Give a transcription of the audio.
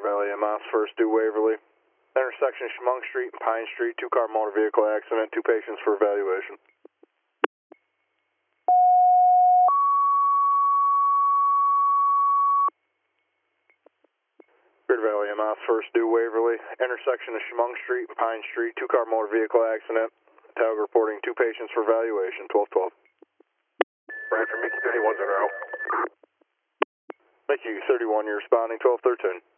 Valley MS, first due Waverly. Intersection Schmunk Street and Pine Street, two-car motor vehicle accident, two patients for evaluation. Greater Valley MS, first due Waverly. Intersection of Schmunk Street and Pine Street, two-car motor vehicle accident. TAG reporting two patients for evaluation, 1212. Roger, Mickey 31 Zero. Mickey 31, you're responding, 1213.